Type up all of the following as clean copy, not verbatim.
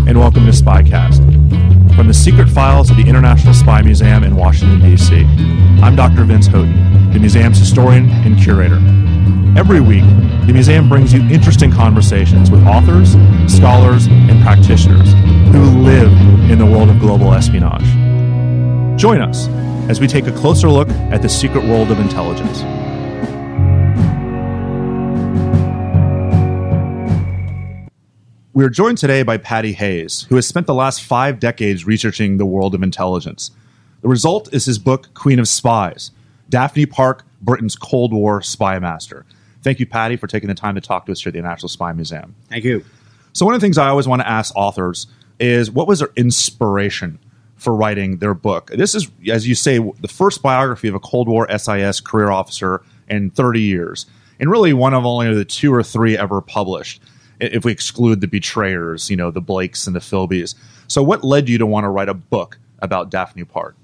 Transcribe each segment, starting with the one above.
and welcome to Spycast. From the secret files of the International Spy Museum in Washington, D.C., I'm Dr. Vince Houghton, the museum's historian and curator. Every week, the museum brings you interesting conversations with authors, scholars, and practitioners who live in the world of global espionage. Join us as we take a closer look at the secret world of intelligence. We are joined today by Patty Hayes, who has spent the last 5 decades researching the world of intelligence. The result is his book, Queen of Spies, Daphne Park, Britain's Cold War Spy Master. Thank you, Patty, for taking the time to talk to us here at the National Spy Museum. Thank you. So one of the things I always want to ask authors is, what was their inspiration for writing their book? This is, as you say, the first biography of a Cold War SIS career officer in 30 years, and really one of only the 2 or 3 ever published, if we exclude the betrayers, the Blakes and the Philbys. So what led you to want to write a book about Daphne Park?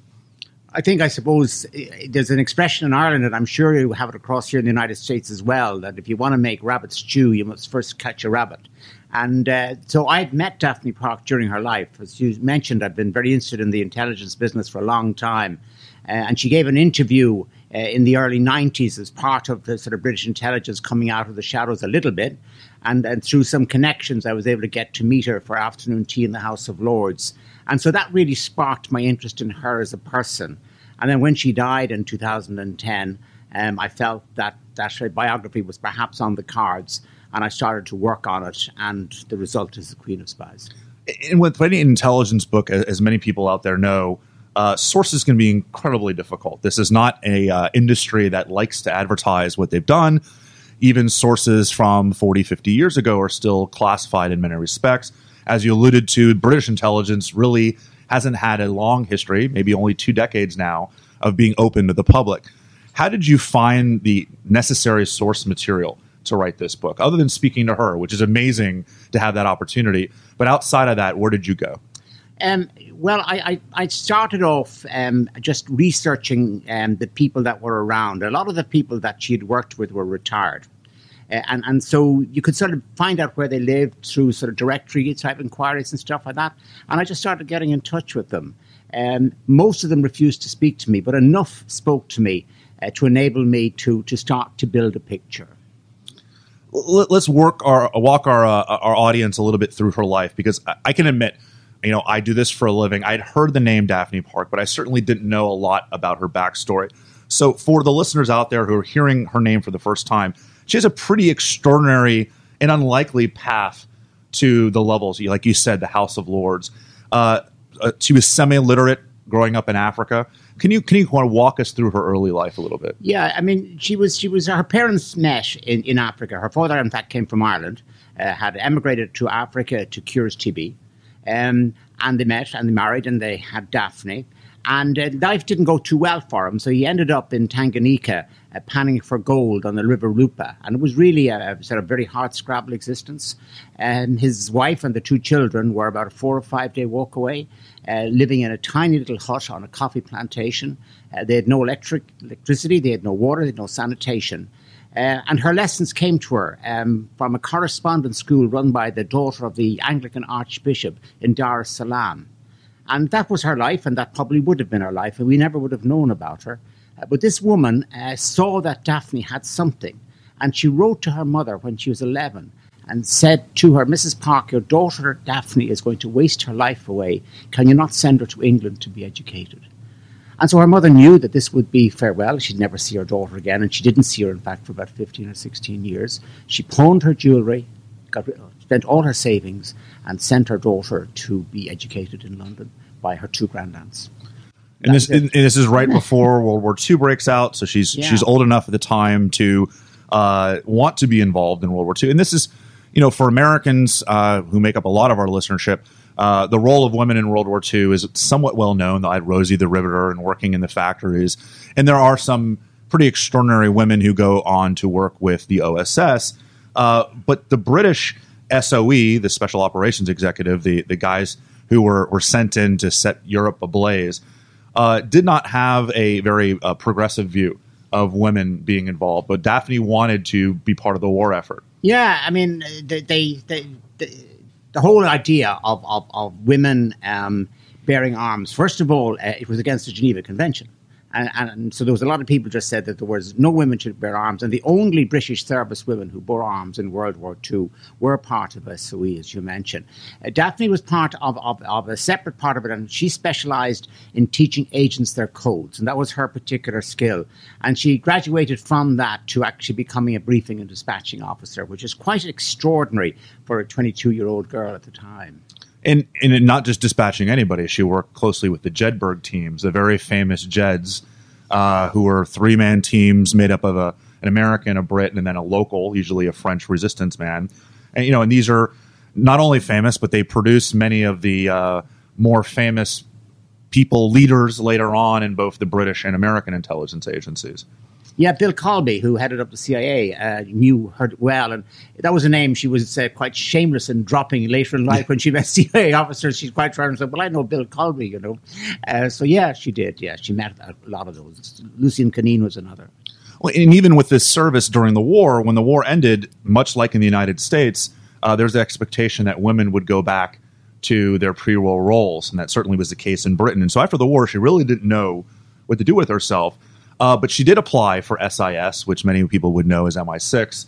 I suppose there's an expression in Ireland, and I'm sure you have it across here in the United States as well, that if you want to make rabbit stew, you must first catch a rabbit. And so I'd met Daphne Park during her life. As you mentioned, I've been very interested in the intelligence business for a long time. And she gave an interview in the early 90s as part of the sort of British intelligence coming out of the shadows a little bit. And through some connections, I was able to get to meet her for afternoon tea in the House of Lords. And so that really sparked my interest in her as a person. And then when she died in 2010, I felt that her biography was perhaps on the cards. And I started to work on it. And the result is The Queen of Spies. And with any intelligence book, as many people out there know, sources can be incredibly difficult. This is not a industry that likes to advertise what they've done. Even sources from 40, 50 years ago are still classified in many respects. As you alluded to, British intelligence really hasn't had a long history, maybe only 2 decades now, of being open to the public. How did you find the necessary source material to write this book, other than speaking to her, which is amazing to have that opportunity? But outside of that, where did you go? Well, I started off just researching the people that were around. A lot of the people that she had worked with were retired. And so you could sort of find out where they lived through sort of directory type inquiries and stuff like that. And I just started getting in touch with them. Most of them refused to speak to me, but enough spoke to me to enable me to start to build a picture. Let's walk our audience a little bit through her life, because I can admit, I do this for a living. I'd heard the name Daphne Park, but I certainly didn't know a lot about her backstory. So for the listeners out there who are hearing her name for the first time, she has a pretty extraordinary and unlikely path to the levels. Like you said, the House of Lords. She was semi-literate growing up in Africa. Can you want to walk us through her early life a little bit? Yeah, I mean, she was. Her parents met in Africa. Her father, in fact, came from Ireland, had emigrated to Africa to cure his TB. And they met and they married and they had Daphne. And life didn't go too well for him, so he ended up in Tanganyika panning for gold on the River Lupa. And it was really a sort of very hard-scrabble existence. And his wife and the 2 children were about a 4 or 5 day walk away, living in a tiny little hut on a coffee plantation. They had no electricity, they had no water, they had no sanitation. And her lessons came to her from a correspondence school run by the daughter of the Anglican Archbishop in Dar es Salaam. And that was her life, and that probably would have been her life, and we never would have known about her. But this woman saw that Daphne had something, and she wrote to her mother when she was 11 and said to her, "Mrs. Park, your daughter Daphne is going to waste her life away. Can you not send her to England to be educated?" And so her mother knew that this would be farewell. She'd never see her daughter again, and she didn't see her, in fact, for about 15 or 16 years. She pawned her jewellery, spent all her savings, and sent her daughter to be educated in London by her 2 grandaunts. And this is right before World War II breaks out, so she's old enough at the time to want to be involved in World War II. And this is, for Americans who make up a lot of our listenership, the role of women in World War II is somewhat well known. I had Rosie the Riveter and working in the factories. And there are some pretty extraordinary women who go on to work with the OSS. But the British SOE, the Special Operations Executive, the guys who were sent in to set Europe ablaze, did not have a very progressive view of women being involved. But Daphne wanted to be part of the war effort. Yeah, I mean, the whole idea of women bearing arms, first of all, it was against the Geneva Convention. And so there was a lot of people just said that there was no women should bear arms, and the only British service women who bore arms in World War II were part of SOE, as you mentioned. Daphne was part of a separate part of it, and she specialised in teaching agents their codes, and that was her particular skill. And she graduated from that to actually becoming a briefing and dispatching officer, which is quite extraordinary for a 22-year-old girl at the time. And not just dispatching anybody. She worked closely with the Jedburgh teams, the very famous Jeds, who were three-man teams made up of an American, a Brit, and then a local, usually a French resistance man. And and these are not only famous, but they produced many of the more famous people, leaders later on in both the British and American intelligence agencies. Yeah, Bill Colby, who headed up the CIA, knew her well, and that was a name she was quite shameless in dropping later in life when she met CIA officers. She's quite trying to say, well, I know Bill Colby, So, yeah, she did. Yeah, she met a lot of those. Lucien Canine was another. Well, and even with this service during the war, when the war ended, much like in the United States, there's the expectation that women would go back to their pre-war roles, and that certainly was the case in Britain. And so after the war, she really didn't know what to do with herself. But she did apply for SIS, which many people would know as MI6,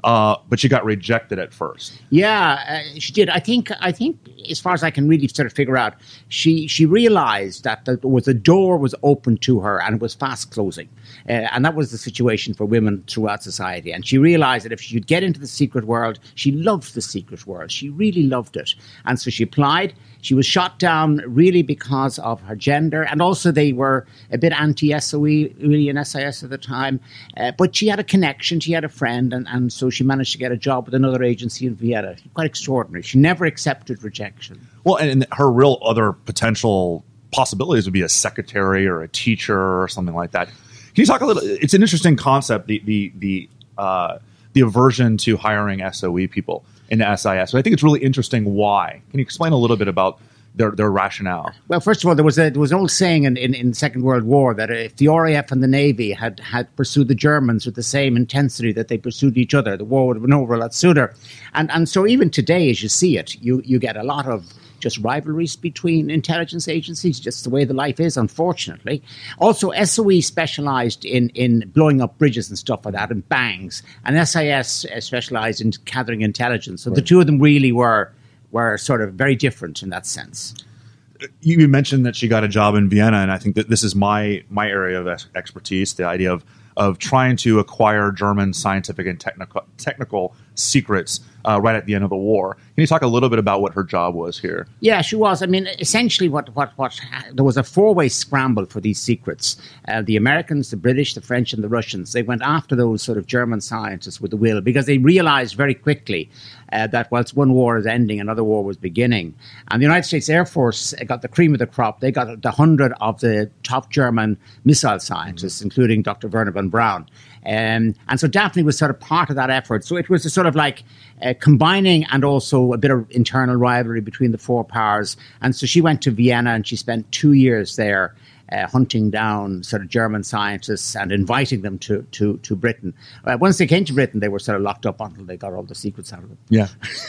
but she got rejected at first. Yeah, she did. I think, as far as I can really sort of figure out, she realized that the door was open to her and it was fast closing. And that was the situation for women throughout society. And she realized that if she could get into the secret world, she loved the secret world. She really loved it. And so she applied. She was shot down really because of her gender. And also they were a bit anti-SOE, really, in SIS at the time. But she had a connection. She had a friend. And so she managed to get a job with another agency in Vienna. Quite extraordinary. She never accepted rejection. Well, and her real other potential possibilities would be a secretary or a teacher or something like that. Can you talk a little? It's an interesting concept, the aversion to hiring SOE people into SIS. But I think it's really interesting why. Can you explain a little bit about their rationale? Well, first of all, there was an old saying in the Second World War that if the RAF and the Navy had pursued the Germans with the same intensity that they pursued each other, the war would have been over a lot sooner. And so even today, as you see it, you get a lot of just rivalries between intelligence agencies, just the way the life is, unfortunately. Also, SOE specialized in blowing up bridges and stuff like that, and bangs. And SIS specialized in gathering intelligence. So The two of them really were sort of very different in that sense. You mentioned that she got a job in Vienna, and I think that this is my area of expertise, the idea of trying to acquire German scientific and technical secrets right at the end of the war. Can you talk a little bit about what her job was here? Yeah, she was. I mean, essentially what there was a four-way scramble for these secrets. The Americans, the British, the French, and the Russians, they went after those sort of German scientists with a will because they realized very quickly that whilst one war is ending, another war was beginning. And the United States Air Force got the cream of the crop. They got 100 of the top German missile scientists, including Dr. Werner von Braun. And so Daphne was sort of part of that effort. So it was a sort of like combining and also a bit of internal rivalry between the four powers. And so she went to Vienna and she spent 2 years there hunting down sort of German scientists and inviting them to Britain. Once they came to Britain, they were sort of locked up until they got all the secrets out of them. Yeah.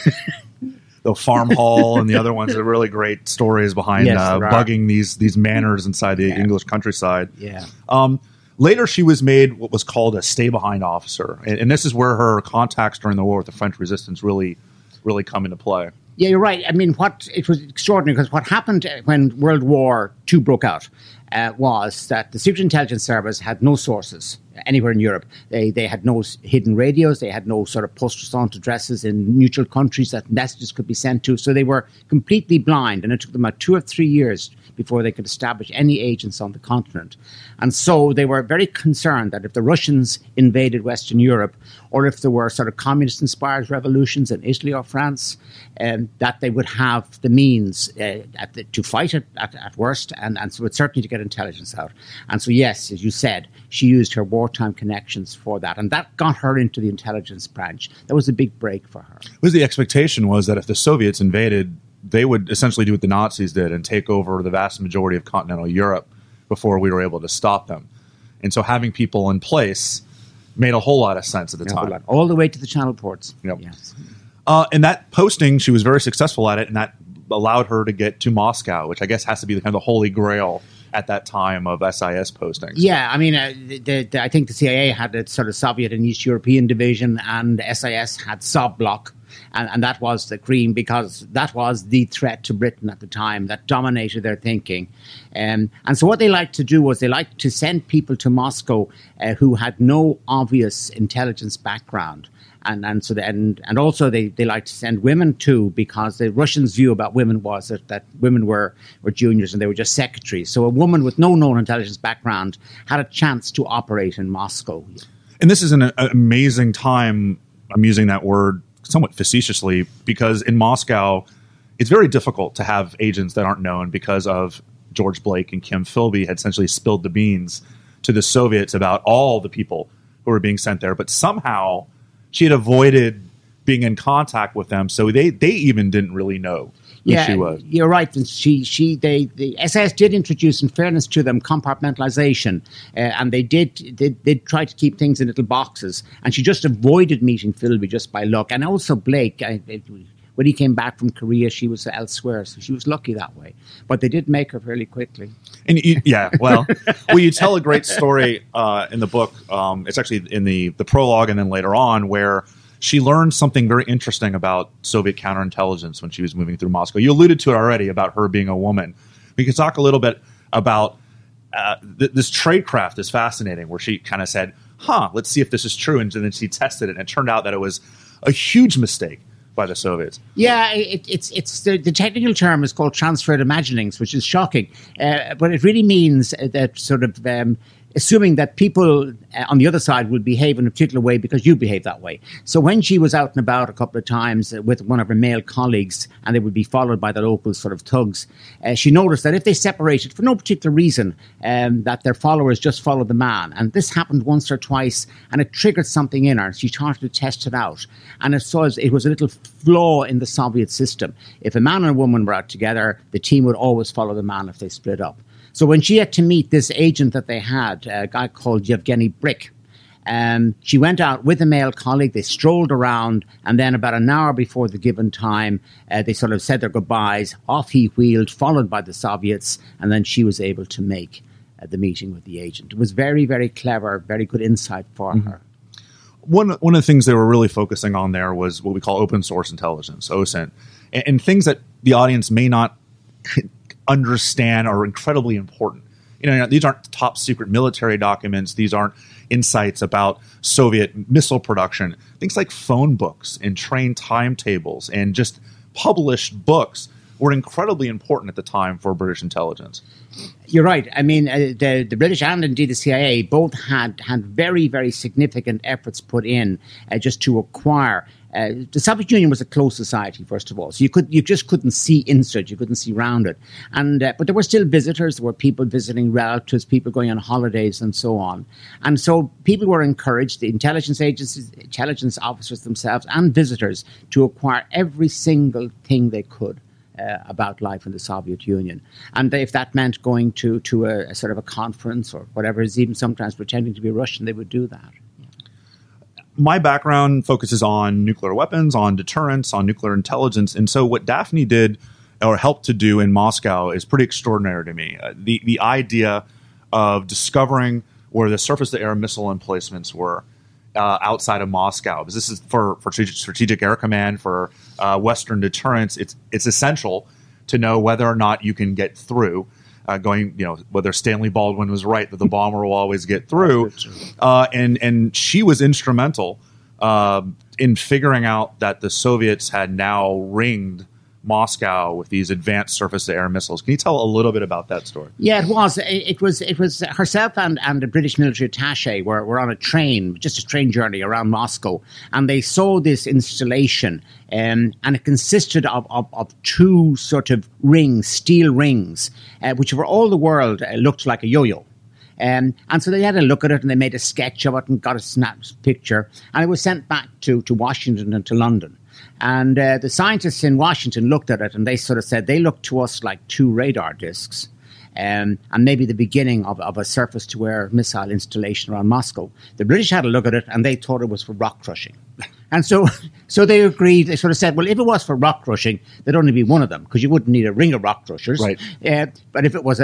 The Farm Hall and the other ones are really great stories behind bugging these manors inside the English countryside. Yeah. Later, she was made what was called a stay-behind officer. And this is where her contacts during the war with the French resistance really come into play. Yeah, you're right. I mean, it was extraordinary because what happened when World War II broke out was that the Secret Intelligence Service had no sources anywhere in Europe. They had no hidden radios. They had no sort of post-response addresses in neutral countries that messages could be sent to. So they were completely blind, and it took them about 2 or 3 years before they could establish any agents on the continent. And so they were very concerned that if the Russians invaded Western Europe, or if there were sort of communist-inspired revolutions in Italy or France, that they would have the means to fight it at worst, and so it's certainly to get intelligence out. And so, yes, as you said, she used her wartime connections for that, and that got her into the intelligence branch. That was a big break for her. Because the expectation was that if the Soviets invaded, they would essentially do what the Nazis did and take over the vast majority of continental Europe before we were able to stop them. And so having people in place made a whole lot of sense at the time. All the way to the Channel ports. Yep. Yes. And that posting, she was very successful at it, and that allowed her to get to Moscow, which I guess has to be the kind of the holy grail at that time of SIS postings. Yeah, I mean, I think the CIA had a sort of Soviet and East European division, and SIS had Sovblock, and that was the cream, because that was the threat to Britain at the time that dominated their thinking. And so what they liked to do was they liked to send people to Moscow who had no obvious intelligence background. And also they like to send women too, because the Russians' view about women was that women were juniors and they were just secretaries. So a woman with no known intelligence background had a chance to operate in Moscow. And this is an amazing time, I'm using that word somewhat facetiously, because in Moscow, it's very difficult to have agents that aren't known, because of George Blake and Kim Philby had essentially spilled the beans to the Soviets about all the people who were being sent there. But somehow she had avoided being in contact with them, so they even didn't really know who she was. You're right. The SAS did introduce, in fairness to them, compartmentalization, and they did try to keep things in little boxes. And she just avoided meeting Philby just by luck. And also Blake, when he came back from Korea, she was elsewhere, so she was lucky that way. But they did make her fairly quickly. And you tell a great story in the book. It's actually in the prologue, and then later on, where she learned something very interesting about Soviet counterintelligence when she was moving through Moscow. You alluded to it already about her being a woman. We could talk a little bit about this tradecraft is fascinating, where she kind of said, let's see if this is true. And then she tested it, and it turned out that it was a huge mistake by the Soviets. Yeah, it's the technical term is called transferred imaginings, which is shocking. But it really means that sort of assuming that people on the other side will behave in a particular way because you behave that way. So when she was out and about a couple of times with one of her male colleagues, and they would be followed by the local sort of thugs, she noticed that if they separated for no particular reason, that their followers just followed the man. And this happened once or twice, and it triggered something in her. She started to test it out. And it was a little flaw in the Soviet system. If a man and a woman were out together, the team would always follow the man if they split up. So when she had to meet this agent that they had, a guy called Yevgeny Brick, she went out with a male colleague. They strolled around, and then about an hour before the given time, they sort of said their goodbyes. Off he wheeled, followed by the Soviets, and then she was able to make the meeting with the agent. It was very, very clever, very good insight for her. One of the things they were really focusing on there was what we call open source intelligence, OSINT, and things that the audience may not understand are incredibly important. These aren't top secret military documents. These aren't insights about Soviet missile production. Things like phone books and train timetables and just published books were incredibly important at the time for British intelligence. You're right. I mean, the British and indeed the CIA both had very, very significant efforts put in just to acquire. The Soviet Union was a closed society, first of all, so you just couldn't see into it, you couldn't see round it, but there were still visitors. There were people visiting relatives, people going on holidays, and so on. And so people were encouraged, the intelligence agencies, intelligence officers themselves, and visitors, to acquire every single thing they could about life in the Soviet Union. And if that meant going to a sort of a conference or whatever, even sometimes pretending to be Russian, they would do that. My background focuses on nuclear weapons, on deterrence, on nuclear intelligence. And so what Daphne did or helped to do in Moscow is pretty extraordinary to me. The idea of discovering where the surface-to-air missile emplacements were outside of Moscow, because this is for Strategic Air Command, for Western deterrence. It's essential to know whether or not you can get through. Whether Stanley Baldwin was right that the bomber will always get through, and she was instrumental in figuring out that the Soviets had now ringed Moscow with these advanced surface-to-air missiles. Can you tell a little bit about that story? Yeah, it was herself and the British military attaché were on a train, just a train journey around Moscow, and they saw this installation, and it consisted of two sort of rings, steel rings, which for all the world looked like a yo-yo. And so they had a look at it, and they made a sketch of it and got a snap picture, and it was sent back to Washington and to London. And the scientists in Washington looked at it, and they sort of said they looked to us like two radar discs, and maybe the beginning of a surface-to-air missile installation around Moscow. The British had a look at it, and they thought it was for rock crushing. And so they agreed. They sort of said, well, if it was for rock crushing, there'd only be one of them because you wouldn't need a ring of rock crushers. Right. But if it was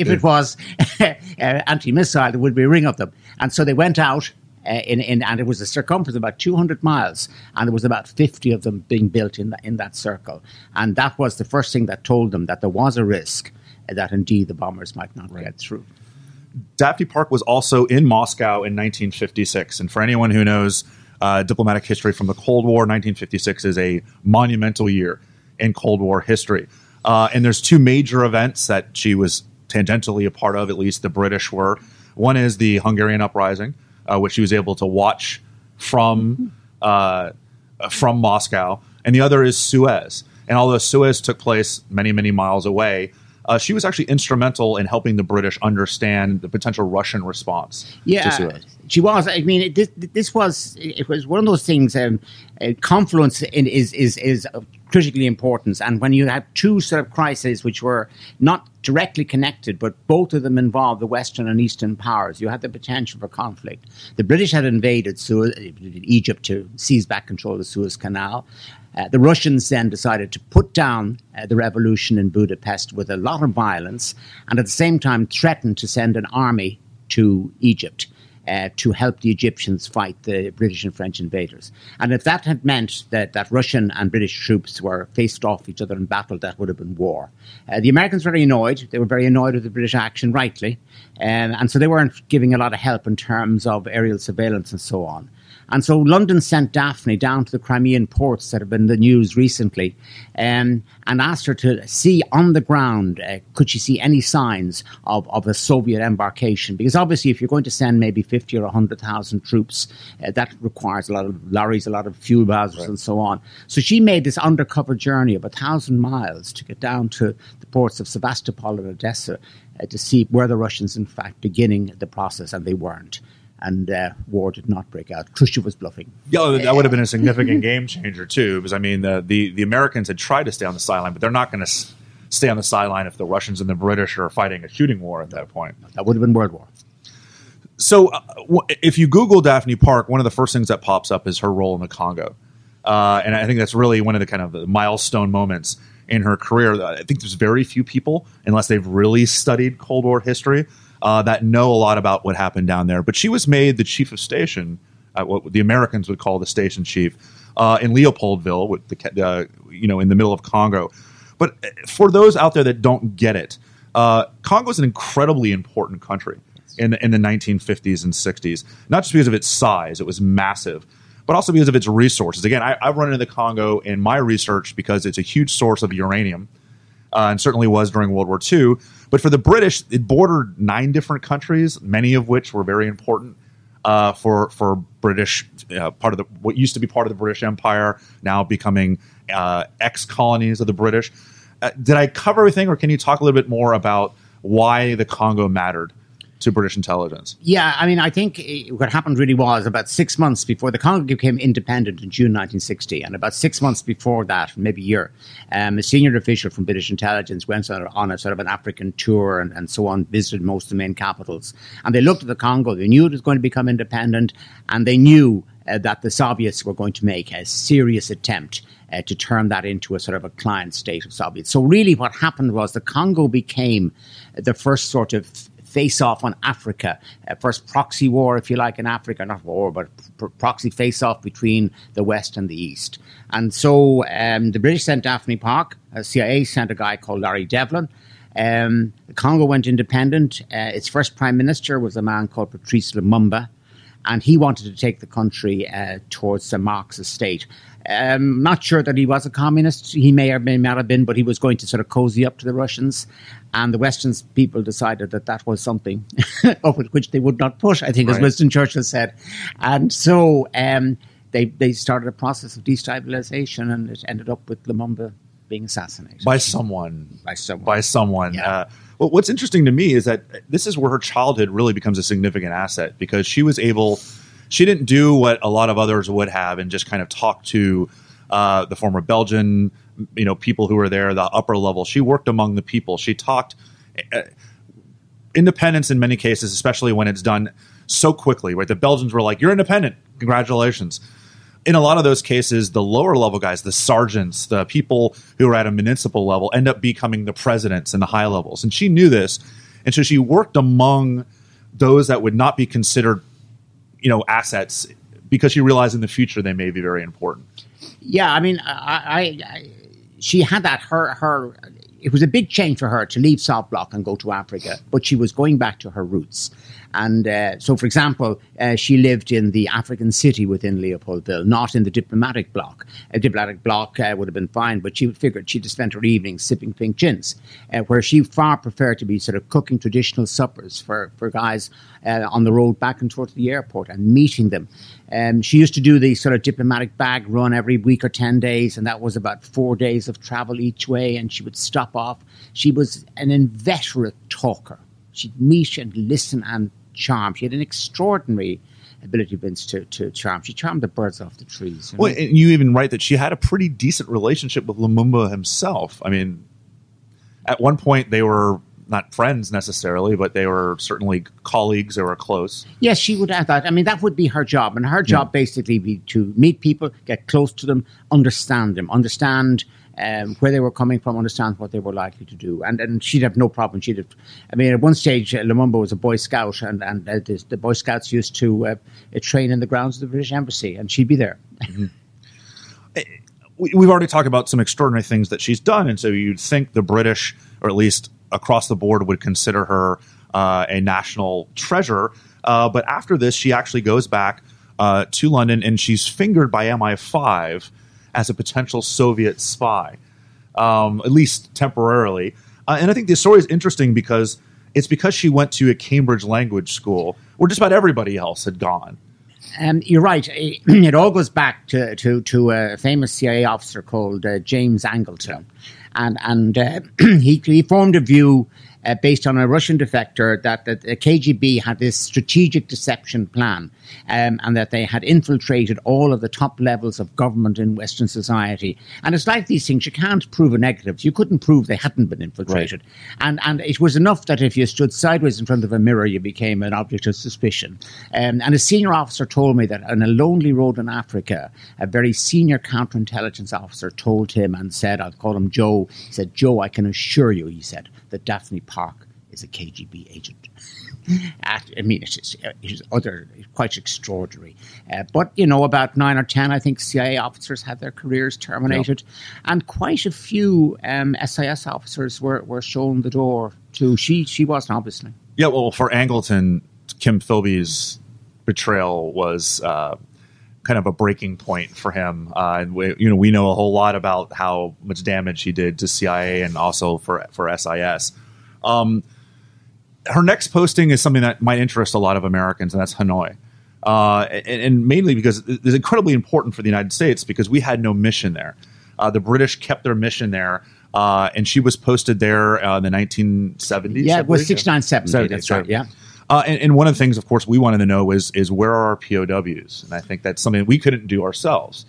anti-missile, there would be a ring of them. And so they went out. And it was a circumference of about 200 miles, and there was about 50 of them being built in that circle. And that was the first thing that told them that there was a risk that indeed the bombers might not get through. Daphne Park was also in Moscow in 1956. And for anyone who knows diplomatic history from the Cold War, 1956 is a monumental year in Cold War history. And there's two major events that she was tangentially a part of, at least the British were. One is the Hungarian uprising, which she was able to watch from Moscow, and the other is Suez. And although Suez took place many, many miles away, she was actually instrumental in helping the British understand the potential Russian response to Suez. She was. I mean, it was one of those things. Confluence is of critically important, and when you have two sort of crises which were not directly connected, but both of them involved the Western and Eastern powers, you had the potential for conflict. The British had invaded Egypt to seize back control of the Suez Canal. The Russians then decided to put down the revolution in Budapest with a lot of violence, and at the same time threatened to send an army to Egypt to help the Egyptians fight the British and French invaders. And if that had meant that Russian and British troops were faced off each other in battle, that would have been war. The Americans were very annoyed. They were very annoyed with the British action, rightly. And so they weren't giving a lot of help in terms of aerial surveillance and so on. And so London sent Daphne down to the Crimean ports that have been in the news recently and asked her to see on the ground, could she see any signs of a Soviet embarkation? Because obviously if you're going to send maybe 50 or 100,000 troops, that requires a lot of lorries, a lot of fuel bowsers and so on. So she made this undercover journey of 1,000 miles to get down to the ports of Sevastopol and Odessa to see were the Russians in fact beginning the process, and they weren't. And war did not break out. Khrushchev was bluffing. Yeah, that would have been a significant game changer, too, because, I mean, the Americans had tried to stay on the sideline, but they're not going to stay on the sideline if the Russians and the British are fighting a shooting war at that point. That would have been World War. So if you Google Daphne Park, one of the first things that pops up is her role in the Congo. And I think that's really one of the kind of the milestone moments in her career. I think there's very few people, unless they've really studied Cold War history, that know a lot about what happened down there. But she was made the chief of station, what the Americans would call the station chief, in Leopoldville, with in the middle of Congo. But for those out there that don't get it, Congo is an incredibly important country in the 1950s and 60s, not just because of its size, it was massive, but also because of its resources. Again, I've run into the Congo in my research because it's a huge source of uranium, and certainly was during World War II. But for the British, it bordered 9 different countries, many of which were very important for British, part of what used to be part of the British Empire, now becoming ex-colonies of the British. Did I cover everything, or can you talk a little bit more about why the Congo mattered to British intelligence? Yeah, I mean, I think what happened really was about 6 months before the Congo became independent in June 1960, and about 6 months before that, maybe a year, a senior official from British intelligence went on a sort of an African tour and so on, visited most of the main capitals. And they looked at the Congo, they knew it was going to become independent, and they knew that the Soviets were going to make a serious attempt to turn that into a sort of a client state of Soviets. So really what happened was the Congo became the first sort of face-off on Africa, first proxy war, if you like, in Africa, not war, but proxy face-off between the West and the East. And so the British sent Daphne Park, CIA sent a guy called Larry Devlin. The Congo went independent. Its first prime minister was a man called Patrice Lumumba, and he wanted to take the country towards a Marxist state. Not sure that he was a communist. He may or may not have been, but he was going to sort of cozy up to the Russians. And the Western people decided that was something up with which they would not push, I think, as Winston Churchill said. And so they started a process of destabilization, and it ended up with Lumumba being assassinated. By someone. Yeah. Well, what's interesting to me is that this is where her childhood really becomes a significant asset, because she didn't do what a lot of others would have and just kind of talk to the former Belgian, people who were there, the upper level. She worked among the people. She talked independence in many cases, especially when it's done so quickly, right? The Belgians were like, "You're independent. Congratulations." in a lot of those cases, the lower level guys, the sergeants, the people who are at a municipal level end up becoming the presidents and the high levels. And she knew this. And so she worked among those that would not be considered, assets, because she realized in the future they may be very important. Yeah, I mean, she had that. It was a big change for her to leave South Bloc and go to Africa, but she was going back to her roots. And so, for example, she lived in the African city within Leopoldville, not in the diplomatic bloc. A diplomatic bloc would have been fine, but she figured she'd spent her evenings sipping pink gins, where she far preferred to be sort of cooking traditional suppers for guys on the road back and forth to the airport and meeting them. She used to do the sort of diplomatic bag run every week or 10 days, and that was about 4 days of travel each way, and she would stop off. She was an inveterate talker. She'd meet and listen and charm. She had an extraordinary ability, Vince, to charm. She charmed the birds off the trees. Well, and you even write that she had a pretty decent relationship with Lumumba himself. I mean, at one point they were not friends necessarily, but they were certainly colleagues. They were close. Yes, she would have that. I mean, that would be her job. And her job basically be to meet people, get close to them, understand them, where they were coming from, understand what they were likely to do. And she'd have no problem. At one stage, Lumumba was a Boy Scout, and the Boy Scouts used to train in the grounds of the British Embassy, and she'd be there. Mm-hmm. We've already talked about some extraordinary things that she's done, and so you'd think the British, or at least across the board, would consider her a national treasure. But after this, she actually goes back to London, and she's fingered by MI5 as a potential Soviet spy, at least temporarily. And I think the story is interesting because she went to a Cambridge language school where just about everybody else had gone. You're right. It all goes back to a famous CIA officer called James Angleton. And he formed a view based on a Russian defector that the KGB had this strategic deception plan, and that they had infiltrated all of the top levels of government in Western society. And it's like these things, you can't prove a negative. You couldn't prove they hadn't been infiltrated. Right. And it was enough that if you stood sideways in front of a mirror, you became an object of suspicion. And a senior officer told me that on a lonely road in Africa, a very senior counterintelligence officer told him and said, I'll call him Joe. He said, Joe, I can assure you, he said, that Daphne Park is a KGB agent. I mean, it is quite extraordinary. But, about 9 or 10, I think, CIA officers had their careers terminated. Yeah. And quite a few SIS officers were shown the door to. She wasn't, obviously. Yeah, well, for Angleton, Kim Philby's betrayal was kind of a breaking point for him. And we know a whole lot about how much damage he did to CIA and also for SIS. Her next posting is something that might interest a lot of Americans, and that's Hanoi. And mainly because it's incredibly important for the United States because we had no mission there. The British kept their mission there, and she was posted there in the 1970s. Yeah, it was 6970. That's right, yeah. And one of the things, of course, we wanted to know is where are our POWs? And I think that's something we couldn't do ourselves.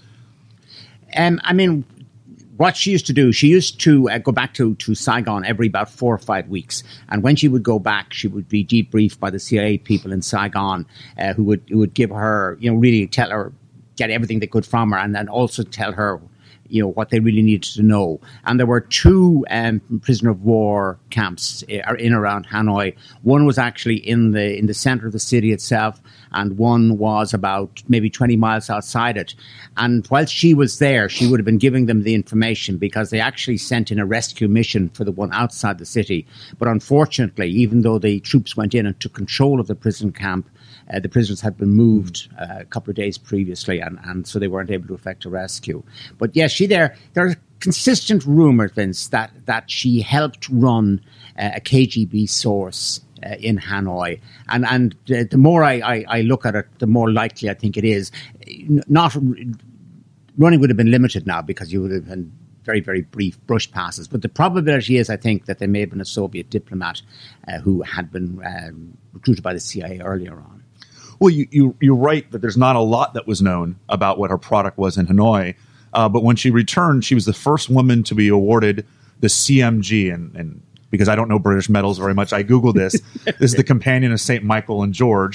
What she used to do, she used to go back to Saigon every about 4 or 5 weeks. And when she would go back, she would be debriefed by the CIA people in Saigon who would give her, really tell her, get everything they could from her, and then also tell her what they really needed to know. And there were 2 prisoner of war camps in around Hanoi. One was actually in the center of the city itself, and one was about maybe 20 miles outside it. And whilst she was there, she would have been giving them the information because they actually sent in a rescue mission for the one outside the city. But unfortunately, even though the troops went in and took control of the prison camp, the prisoners had been moved a couple of days previously, and so they weren't able to effect a rescue. But yes, there are consistent rumors, Vince, that she helped run a KGB source in Hanoi. And the more I look at it, the more likely I think it is. Not running would have been limited now because you would have been very, very brief brush passes. But the probability is, I think, that there may have been a Soviet diplomat who had been recruited by the CIA earlier on. Well, you're right that there's not a lot that was known about what her product was in Hanoi. But when she returned, she was the first woman to be awarded the CMG. And because I don't know British medals very much, I Googled this. This is the Companion of St. Michael and George.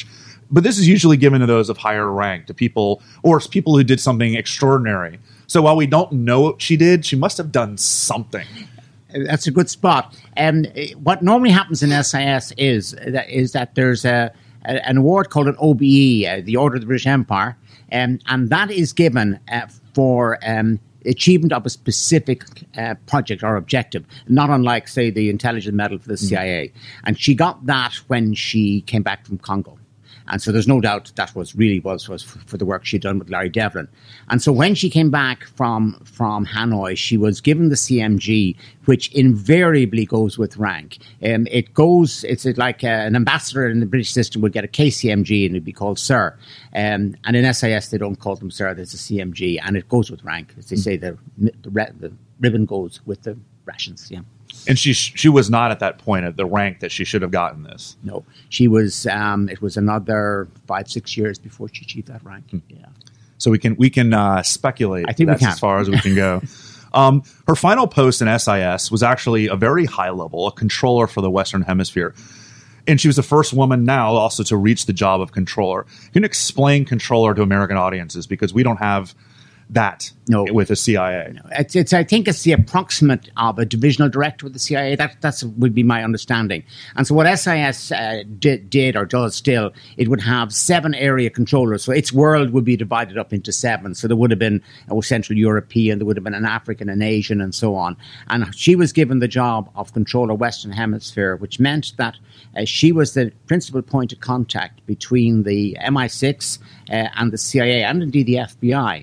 But this is usually given to those of higher rank, to people who did something extraordinary. So while we don't know what she did, she must have done something. That's a good spot. What normally happens in SIS is that there's an award called an OBE, the Order of the British Empire, and that is given for achievement of a specific project or objective, not unlike, say, the Intelligence Medal for the CIA. And she got that when she came back from Congo. And so there's no doubt that was for the work she'd done with Larry Devlin. And so when she came back from Hanoi, she was given the CMG, which invariably goes with rank. It's like an ambassador in the British system would get a KCMG and it'd be called Sir. And in SIS, they don't call them Sir, there's a CMG, and it goes with rank. As they say, the ribbon goes with the rations, yeah. And she was not at that point at the rank that she should have gotten this. No, she was. It was another 5-6 years before she achieved that rank. Yeah. So we can speculate. I think that's we can. As far as we can go. Her final post in SIS was actually a very high level, a controller for the Western Hemisphere. And she was the first woman now also to reach the job of controller. You can explain controller to American audiences because we don't have that with the CIA. No. I think it's the approximate of a divisional director with the CIA. That would be my understanding. And so what SIS did or does still, it would have 7 area controllers. So its world would be divided up into 7. So there would have been a Central European, there would have been an African, an Asian, and so on. And she was given the job of controller Western Hemisphere, which meant that she was the principal point of contact between the MI6 and the CIA and indeed the FBI.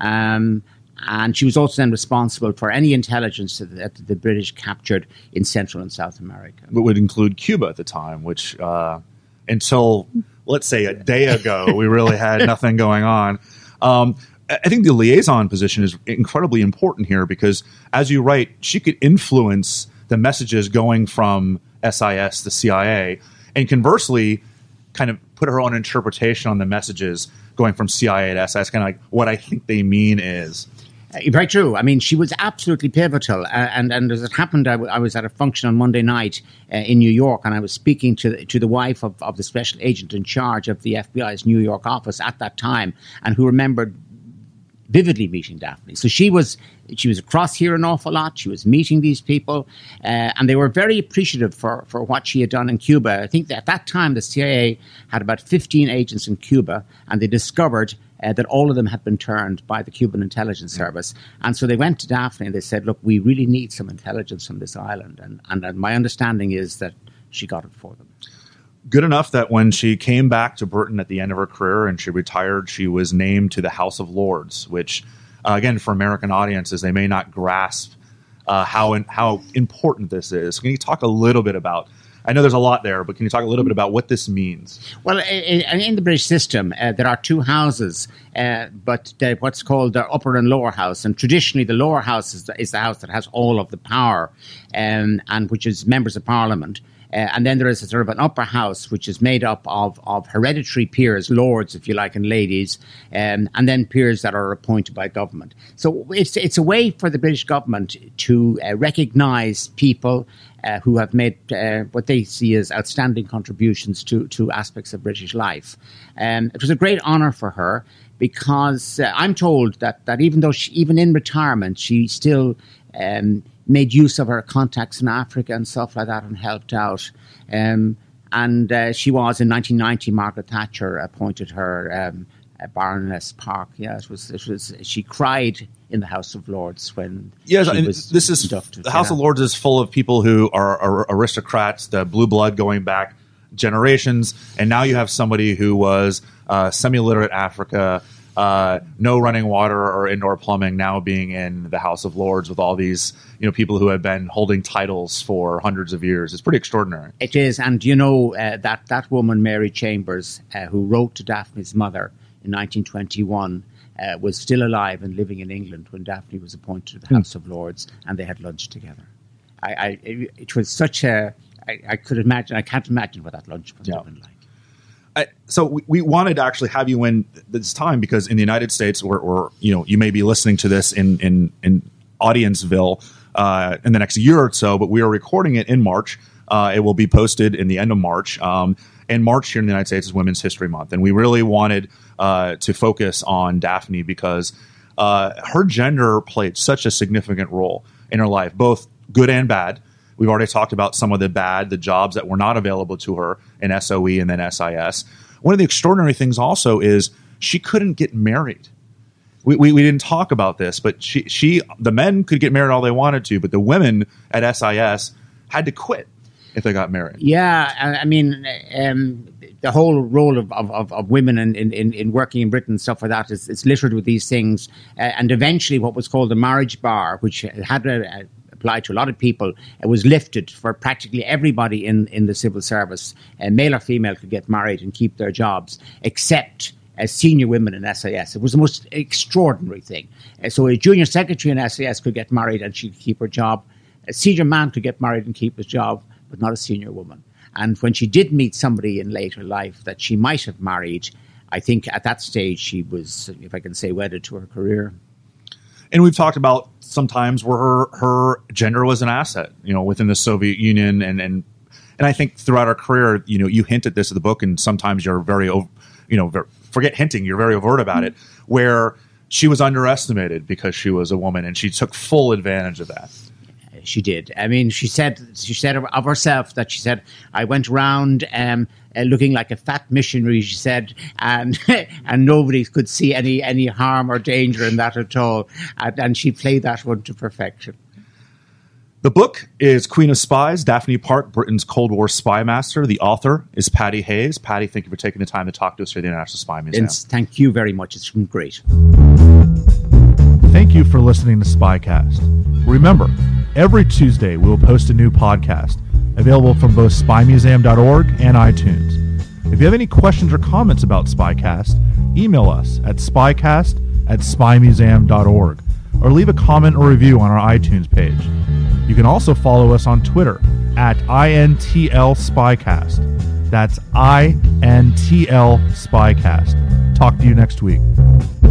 And she was also then responsible for any intelligence that the British captured in Central and South America. It would include Cuba at the time, which until, let's say, a day ago, we really had nothing going on. I think the liaison position is incredibly important here because, as you write, she could influence the messages going from SIS to CIA, and conversely, kind of put her own interpretation on the messages going from CIA to SIS, kind of like what I think they mean is. Very true. I mean, she was absolutely pivotal. And as it happened, I was at a function on Monday night in New York, and I was speaking to the wife of the special agent in charge of the FBI's New York office at that time, and who remembered vividly meeting Daphne. So she was across here an awful lot. She was meeting these people, and they were very appreciative for what she had done in Cuba. I think that at that time the CIA had about 15 agents in Cuba, and they discovered that all of them had been turned by the Cuban intelligence service. And so they went to Daphne and they said, look, we really need some intelligence from this island. And my understanding is that she got it for them. Good enough that when she came back to Britain at the end of her career and she retired, she was named to the House of Lords, which, again, for American audiences, they may not grasp how important this is. Can you talk a little bit about, I know there's a lot there, but can you talk a little bit about what this means? Well, in the British system, there are 2 houses, but what's called the upper and lower house. And traditionally, the lower house is the house that has all of the power, and which is members of Parliament. And then there is a sort of an upper house, which is made up of hereditary peers, lords, if you like, and ladies, and then peers that are appointed by government. So it's a way for the British government to recognise people who have made what they see as outstanding contributions to aspects of British life. It was a great honour for her because I'm told that even though even in retirement, she still made use of her contacts in Africa and stuff like that and helped out. And she was, in 1990, Margaret Thatcher appointed her Baroness Park. Yeah, it was. She cried in the House of Lords when she was inducted. The House of Lords is full of people who are aristocrats, the blue blood going back generations, and now you have somebody who was semi-literate Africa, no running water or indoor plumbing, now being in the House of Lords with all these people who have been holding titles for hundreds of years. It's pretty extraordinary. It is, and that woman, Mary Chambers, who wrote to Daphne's mother in 1921, was still alive and living in England when Daphne was appointed to the House of Lords, and they had lunch together. It was such a... I could imagine. I can't imagine what that lunch must have been like. So we wanted to actually have you in this time because in the United States, or you may be listening to this in Audienceville in the next year or so, but we are recording it in March. It will be posted in the end of March, And March here in the United States is Women's History Month. And we really wanted to focus on Daphne because her gender played such a significant role in her life, both good and bad. We've already talked about some of the jobs that were not available to her in SOE and then SIS. One of the extraordinary things also is she couldn't get married. We didn't talk about this, but the men could get married all they wanted to, but the women at SIS had to quit if they got married. Yeah, I mean, the whole role of women in working in Britain and stuff like that is littered with these things. And eventually what was called the marriage bar, which had applied to a lot of people, it was lifted for practically everybody in the civil service. Male or female could get married and keep their jobs, except as senior women in SIS. It was the most extraordinary thing. So a junior secretary in SIS could get married and she could keep her job. A senior man could get married and keep his job, but not a senior woman. And when she did meet somebody in later life that she might have married, I think at that stage she was, if I can say, wedded to her career. And we've talked about sometimes where her gender was an asset, within the Soviet Union. And I think throughout her career, you hint at this in the book, and sometimes you're very, forget hinting, you're very overt about it, where she was underestimated because she was a woman, and she took full advantage of that. She did. I mean, she said of herself that she said, I went around looking like a fat missionary, she said, and nobody could see any harm or danger in that at all. And she played that one to perfection. The book is Queen of Spies, Daphne Park, Britain's Cold War spy master. The author is Patty Hayes. Patty, thank you for taking the time to talk to us here at the International Spy Museum. Thank you very much. It's been great. Thank you for listening to Spycast. Remember, every Tuesday we will post a new podcast available from both spymuseum.org and iTunes. If you have any questions or comments about Spycast, email us at spycast@spymuseum.org or leave a comment or review on our iTunes page. You can also follow us on Twitter at INTL Spycast. That's INTL Spycast. Talk to you next week.